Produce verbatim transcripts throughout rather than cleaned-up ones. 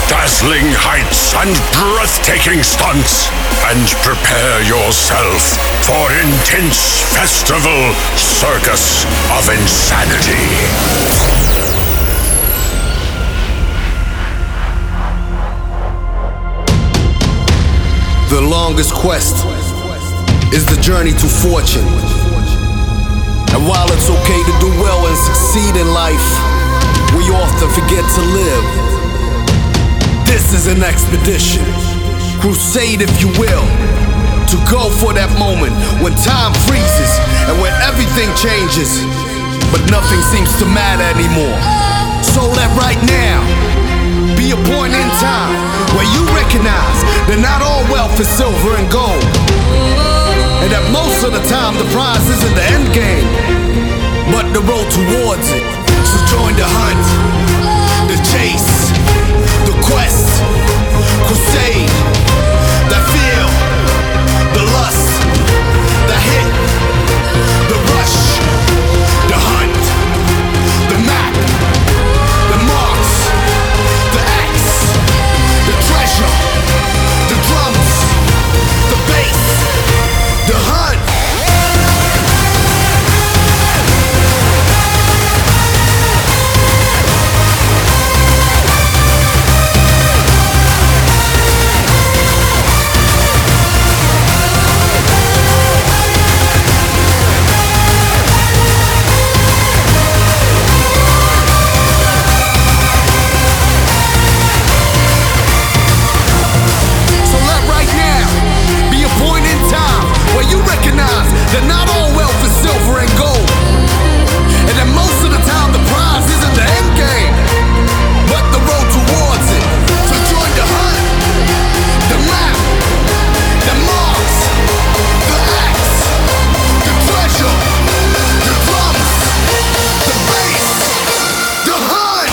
dazzling heights and breathtaking stunts, and prepare yourself for intense festival circus of insanity. The longest quest is the journey to fortune. And while it's okay to do well and succeed in life, we often forget to live. This is an expedition, crusade if you will, to go for that moment when time freezes and when everything changes, but nothing seems to matter anymore. So let right now be a point in time where you recognize that not all wealth is silver and gold, and that most of the time the prize isn't the end game, but the road towards it. So join the hunt, the chase, the quest, crusade, the feel, the lust, the hit, the rush, the hunt, the map, the marks, the axe, the treasure, the drums, the bass, the hunt. You recognize that not all wealth is silver and gold, and that most of the time the prize isn't the end game, but the road towards it. So join the hunt, the map, the marks, the axe, the treasure, the drums, the bass, the hunt.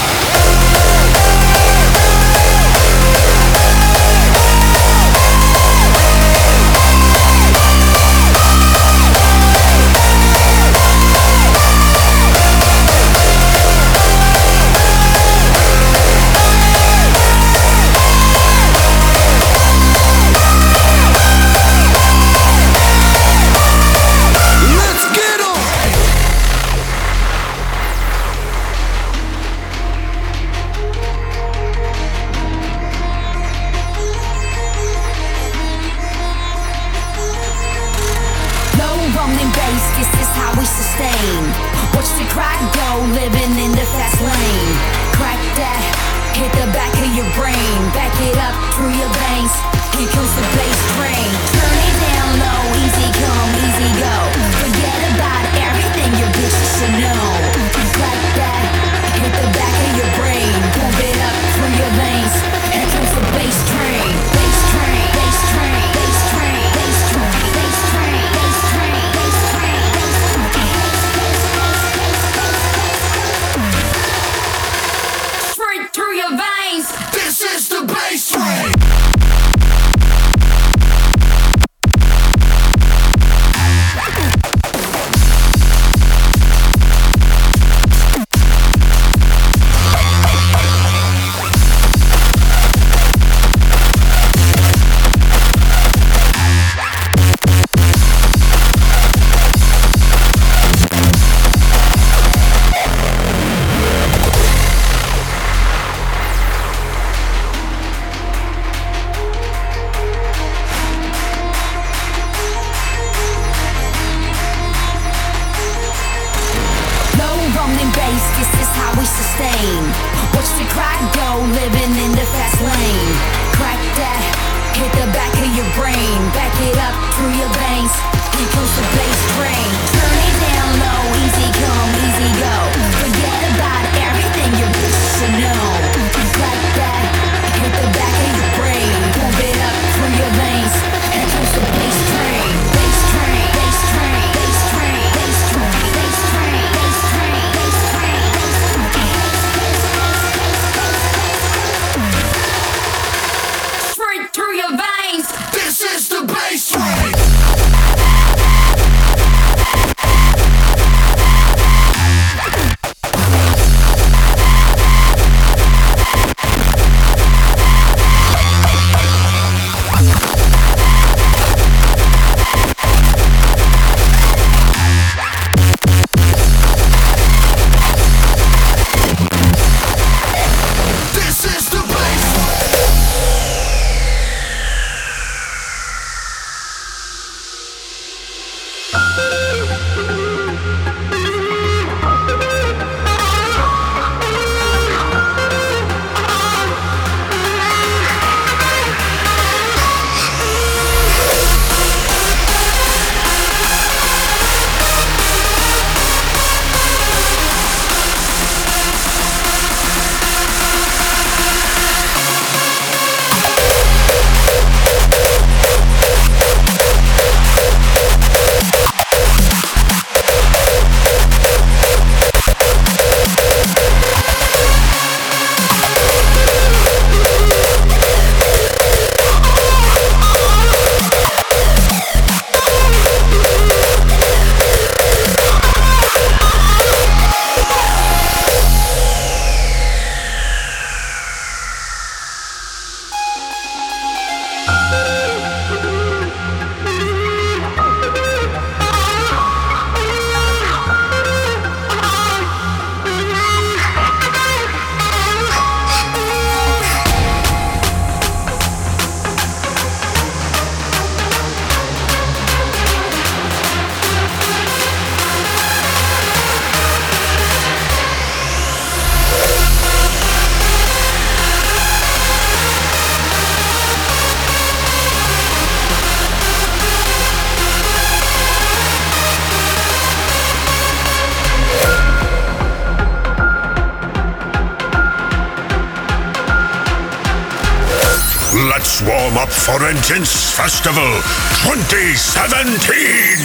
Let's warm up for Intense Festival twenty seventeen!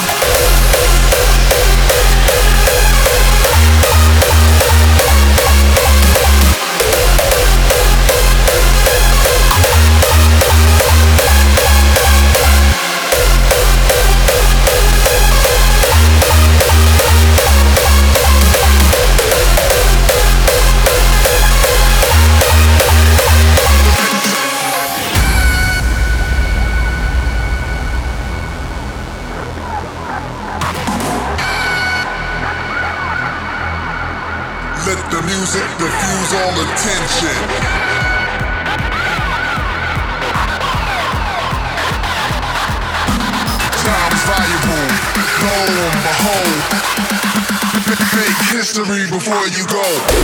Let the music diffuse all the tension. Time's valuable, lo and behold. Make history before you go.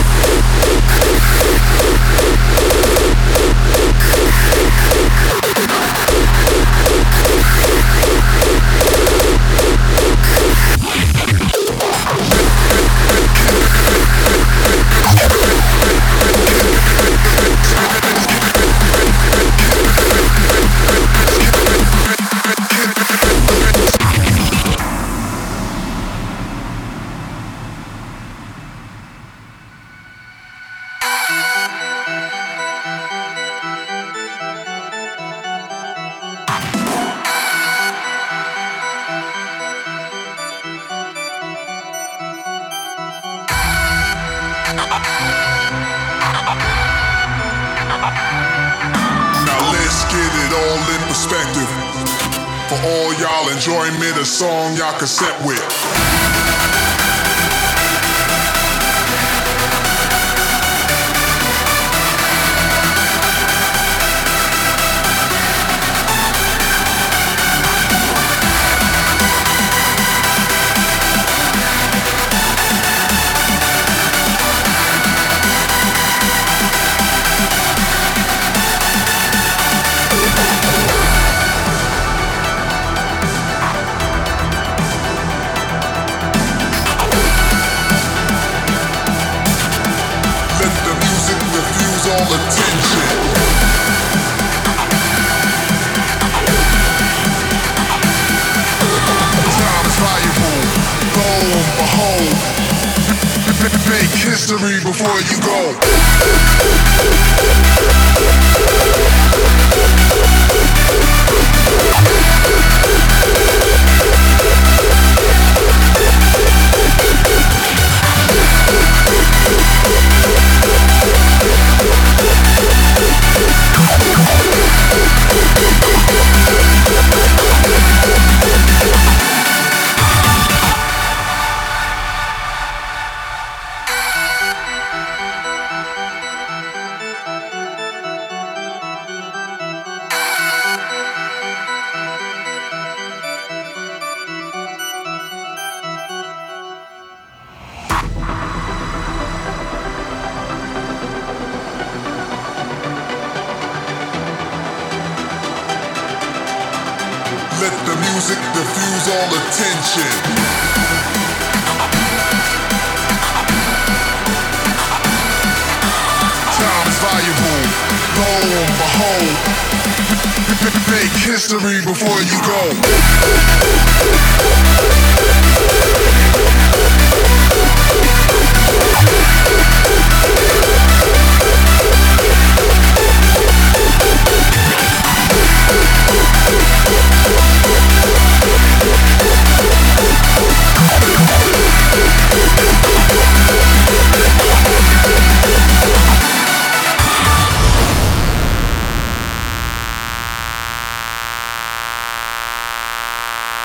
Now let's get it all in perspective. For all y'all enjoyment, a song y'all can set with. All the tension. Time's valuable, lo and behold. Make history before you go. Let the music diffuse all the tension. Time's valuable, lo and behold. Make history before you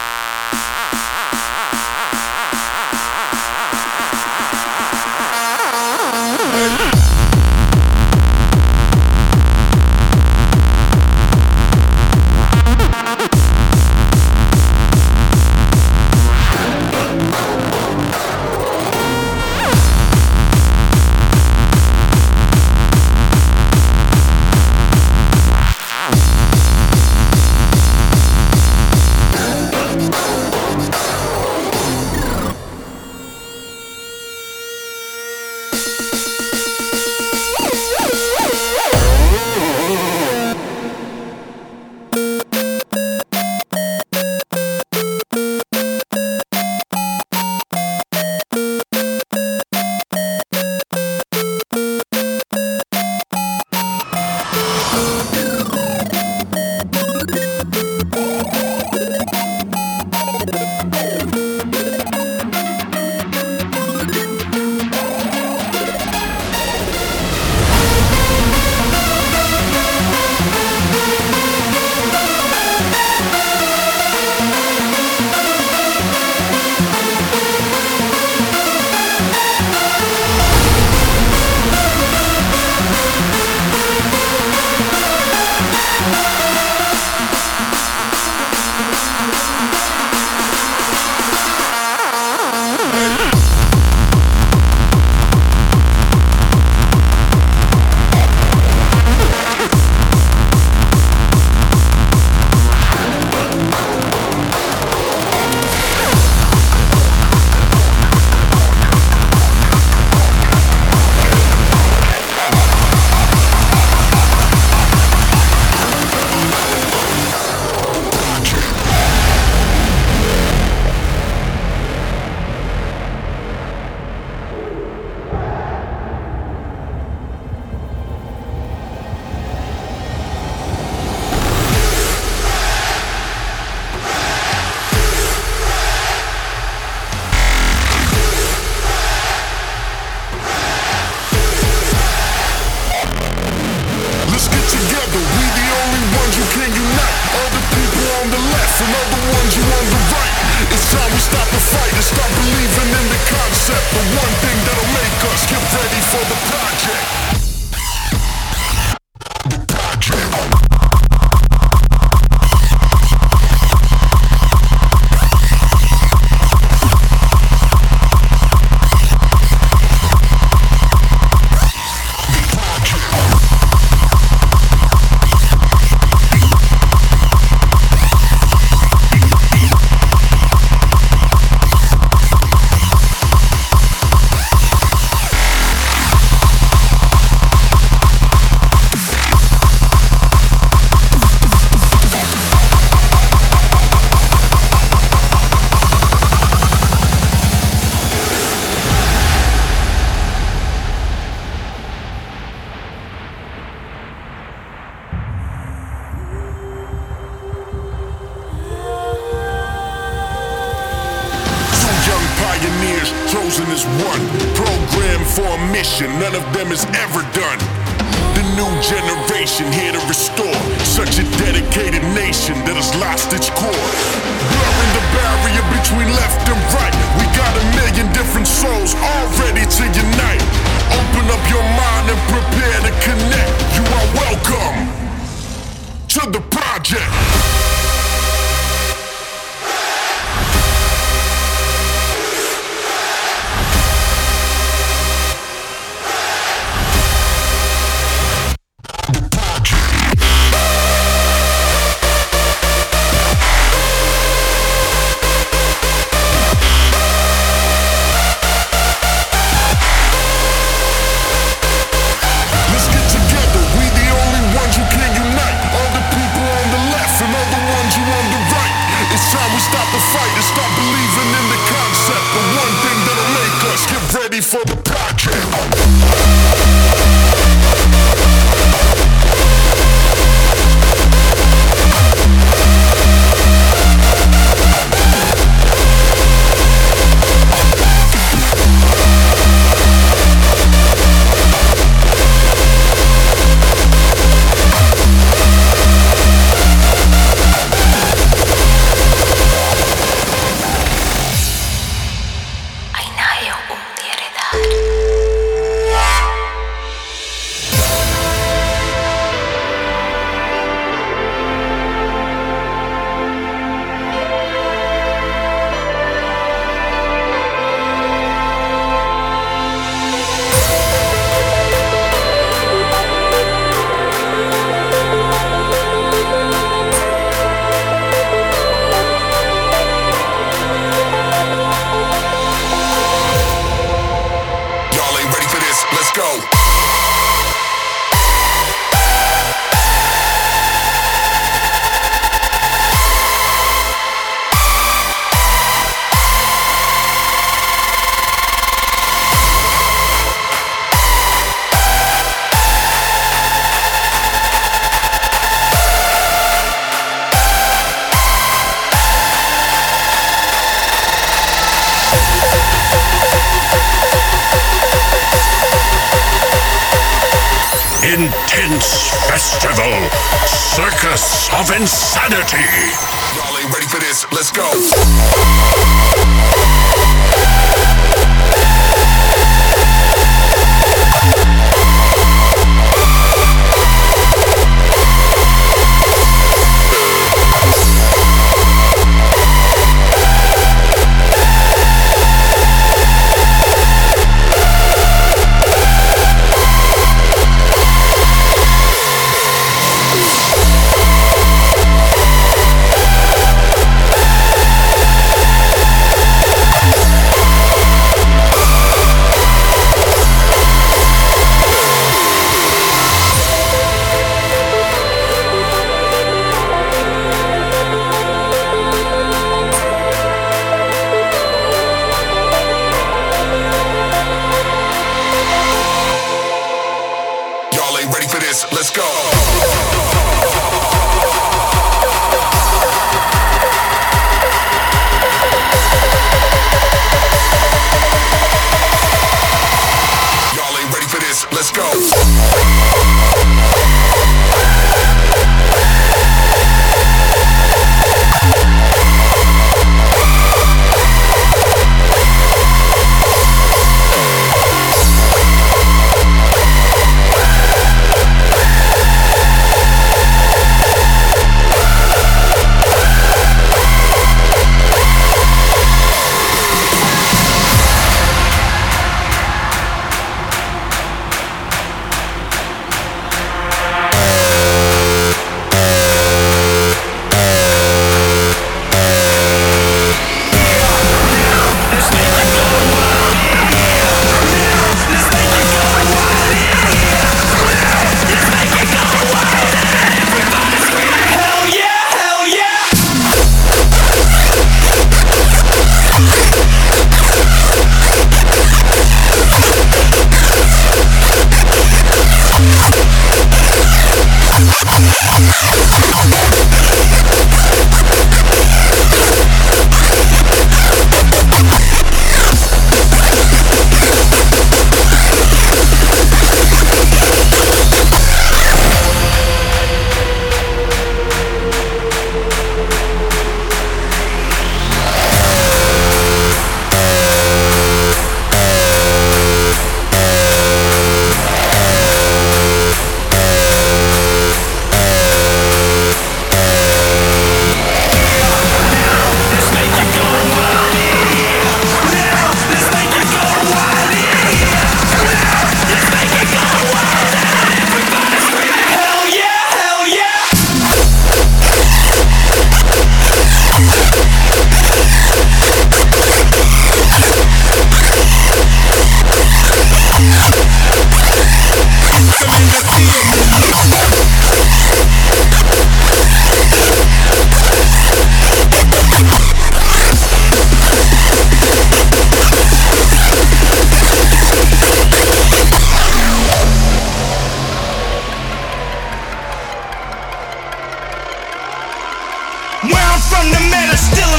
go. left and other ones you on the right. It's time we stop the fight and start believing in the concept. The one thing that'll make us get ready for the project. The project. Chosen as one, programmed for a mission none of them has ever done. The new generation here to restore such a dedicated nation that has lost its core. Blurring the barrier between left and right, we got a million different souls all ready to unite. Open up your mind and prepare to connect. You are welcome to the project. For the project. Intense festival, circus of insanity. Y'all ain't ready for this, let's go. Let's go. Y'all ain't ready for this. Let's go.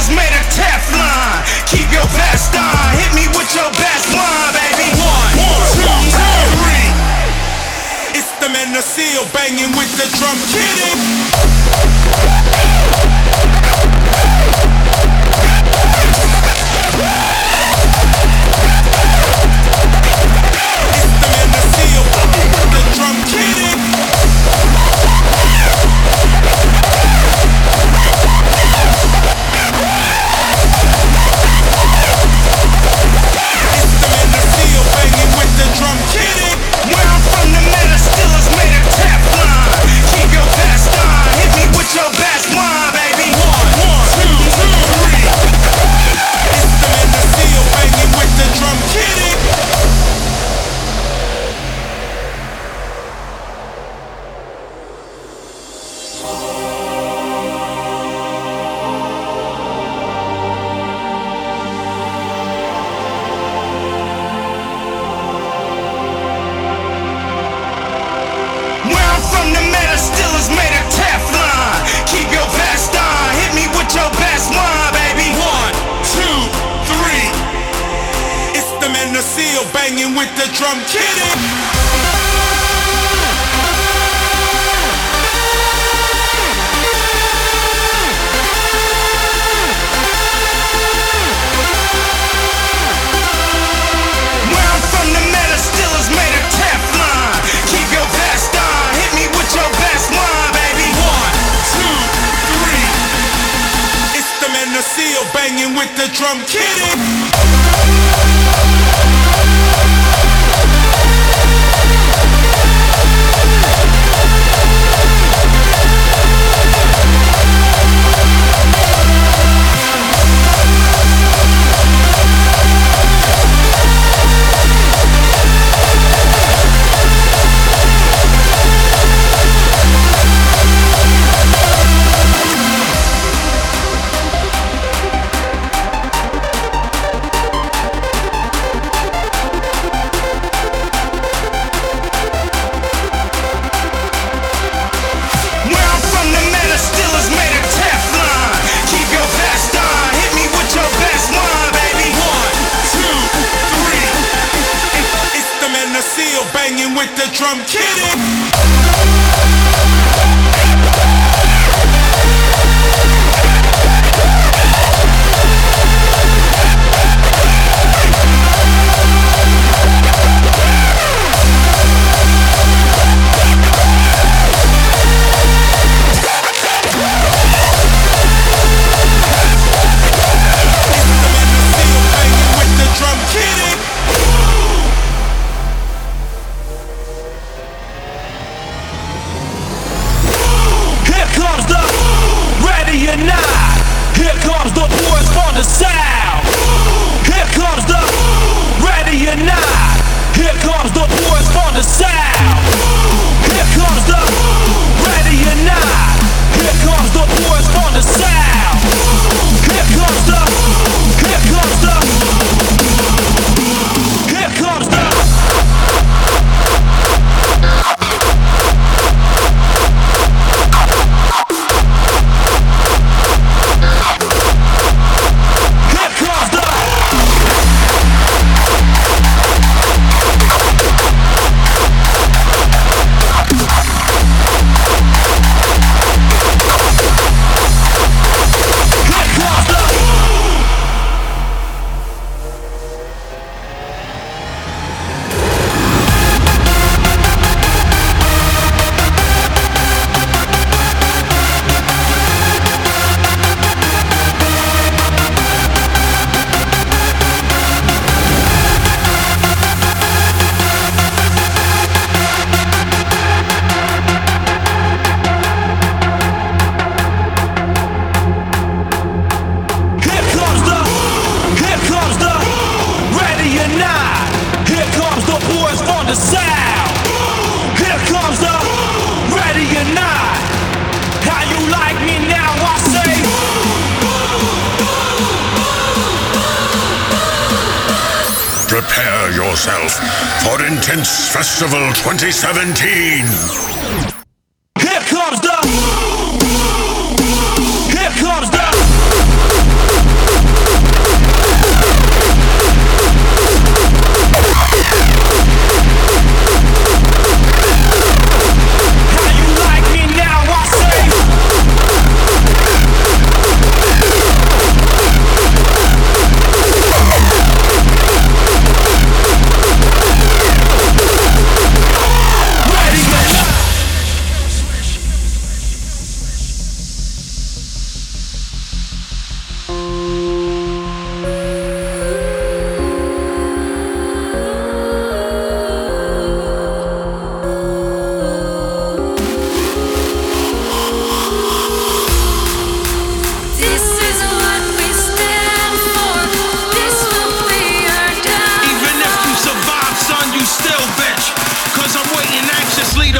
is made of Teflon. Keep your vest on. Hit me with your best one, baby. One, two, three. It's the men of Seal banging with the drum kitty. It's the men of Seal banging with the drum kitty. It's the men of Seal banging with the drum kitty. Where I'm from, the metal still is made of Teflon. Keep your vest on. Hit me with your best one, baby. One, two, three. It's the men of Seal banging with the drum kitty. Where I'm from, the metal still is made of Teflon. Keep your vest on. Hit me with your best one, baby. One, two, three. It's the men of Seal banging with the drum kitty. Where I'm from, the metal still is made of Teflon. Keep your vest on. Hit me with your best one, baby. One, two, three. It's the men of Seal banging with the drum kitty. Where I'm from, the metal still is made of Teflon. Keep your vest on. Hit me with your best one, baby. One, two, three. It- It's the men of Seal banging with the drum kitty. Drum kitty. Here comes the ready or not. Here comes the boys from the south. Here comes the ready or not. Here comes the boys from the south. Here comes the ready or not. Here comes the boys from the south. Here comes the. Here comes the. Here comes the. Here comes the. Prepare yourself for Intense Festival twenty seventeen. Here comes the. Here comes the.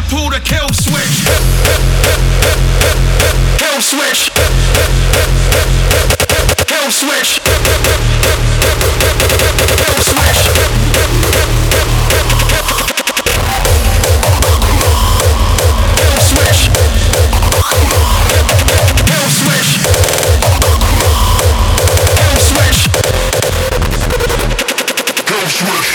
to pull the kill switch. Kill switch. Kill switch. Kill switch. Kill switch. Kill switch. Kill switch. Kill switch.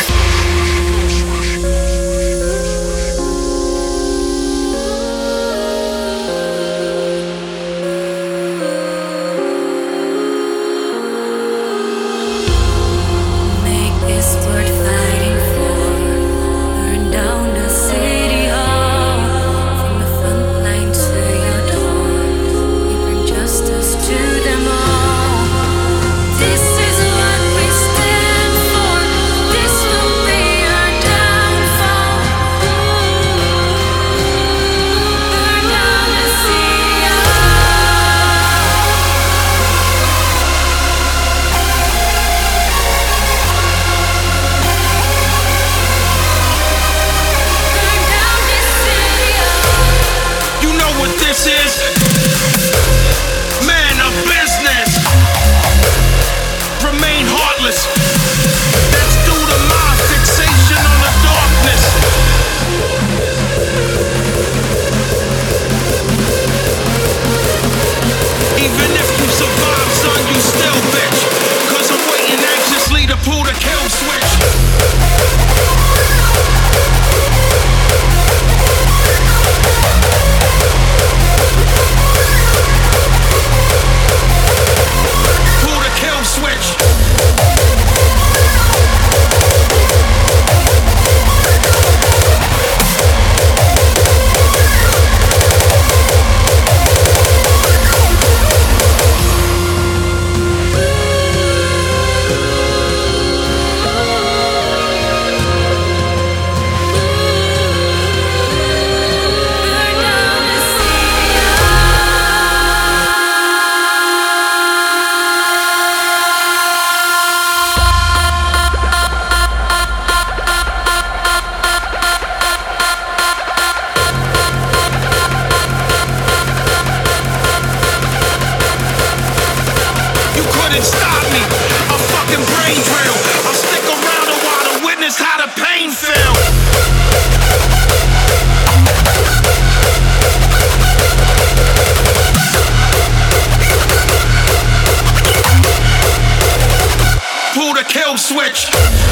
Switch.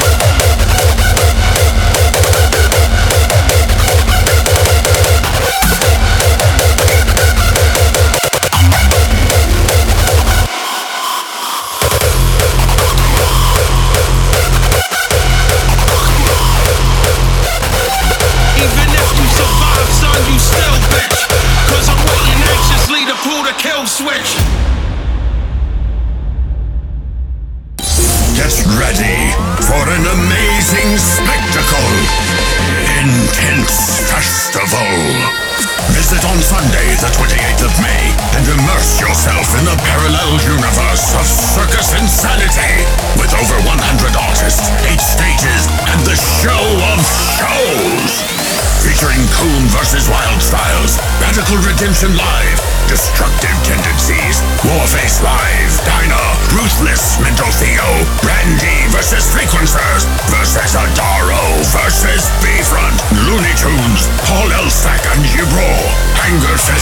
Redemption Live, Destructive Tendencies, Warface Live, Dinah, Ruthless, Mental Theo, Brandy versus Frequencers versus Adaro versus B-Front, Looney Tunes, Paul Elstak and Yibro, Anger